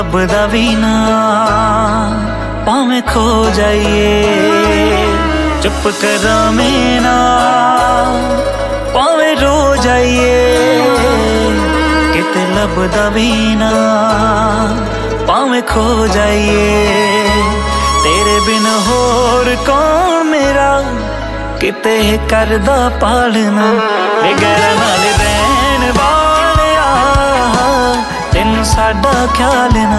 ਲੱਭਦਾ ਵੀ ਨਾ ਭਾਵੇਂ ਖੋ ਜਾਈਏ, ਚੁੱਪ ਕਰਾਂ ਮੈਂ ਨਾ ਭਾਵੇਂ ਰੋ ਜਾਈਏ, ਕਿਤੇ ਲੱਭਦਾ ਵੀ ਨਾ ਭਾਵੇਂ ਖੋ ਜਾਈਏ। ਤੇਰੇ ਬਿਨ ਹੋਰ ਕੌਣ ਮੇਰਾ ਕਿਤੇ ਕਰਦਾ ਪਾਲਣਾ, ਬਗੈਰ ਨਾਲ ਰਹਿਣ ਵਾਲਿਆ ਤੈਨੂੰ ਸਾਡਾ ਖਿਆਲ ਨਾ।